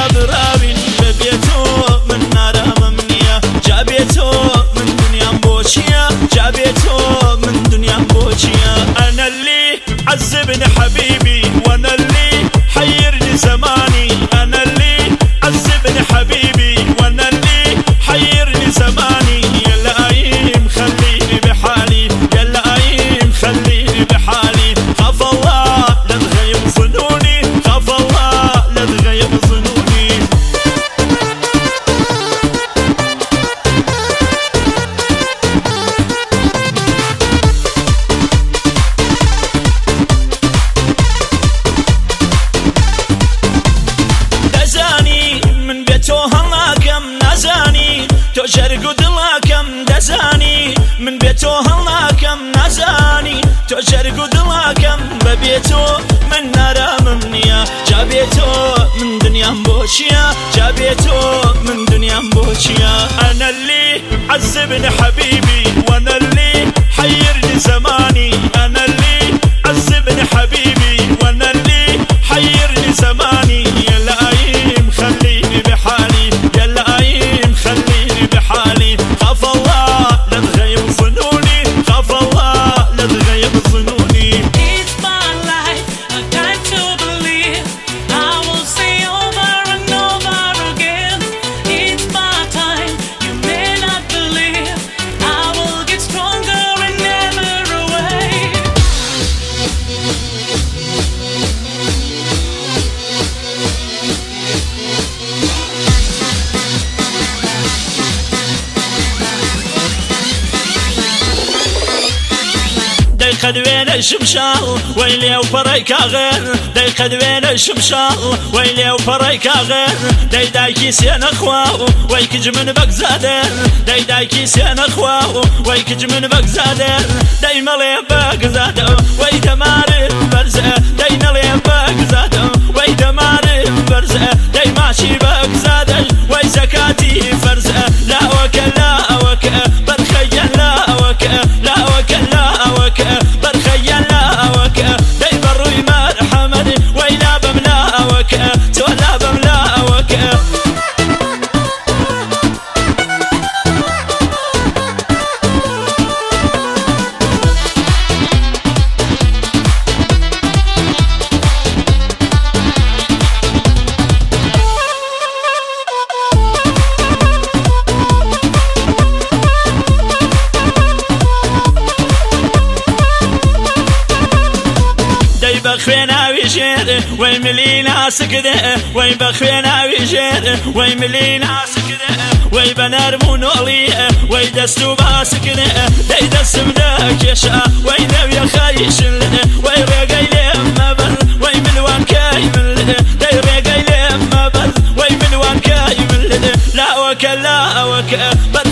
براوين ببيتو من نار ممنية جابيتو من دنيا بوشية جابيتو من دنيا بوشية أنا اللي عذبني حبيبي وانا اللي حيرني زماني انا اللي عذبني حبيبي وانا اللي حيرني زماني يا لئيم خليني بحالي يا لئيم خليني بحالي خاف الله لا تغيب ظنوني خاف الله لا تغيب ظنوني تو شرق دلاكم دزاني من بيتو هلاكم نزاني تو شرق دلاكم ببيتو من نار ممنية جابيتو من دنيا بوشية جابيتو من دنيا بوشية أنا اللي عذبني حبيبي وانا اللي حيرني زماني انا اللي عذبني حبيبي وانا اللي حيرني زماني يا لئيم خليني بحالي يا لئيم خليني بحالي خاف الله لا تغيب ظنوني خاف الله لا تغيب ظنوني It's my life, I got to believe I will say over and over again. It's my time, you may not believe I will get stronger in every way. خدوين الشمشال ويلي وفريكا غير داي خدوين الشمشال ويلي وفريكا غير داي دايكي سين اخواو ويكج من بقزادين داي دايكي سين اخواو ويكج من بقزادين داي ملي بقزادو ويدمار برزة داي نلي بقزادو ويدمار برزة داي ماشي بقزادش وي زكاتي فرزة لا وكا لا وكا برخيا لا وكا لا وكا لا وكا برخيا لا وكا داي بروي مرحمد ويلا بملا وكا تولا بملا وكا بخوينا ويجير ويملينا سكده وي بخوينا ويجير ويملينا سكده وي بنرمون وليه وي دستو باسكده داي دست بدك يشا وي نبي خايش وي رقاي لما بل وي ملوان كايمل داي رقاي لما بل وي ملوان كايمل لا وكا لا وكا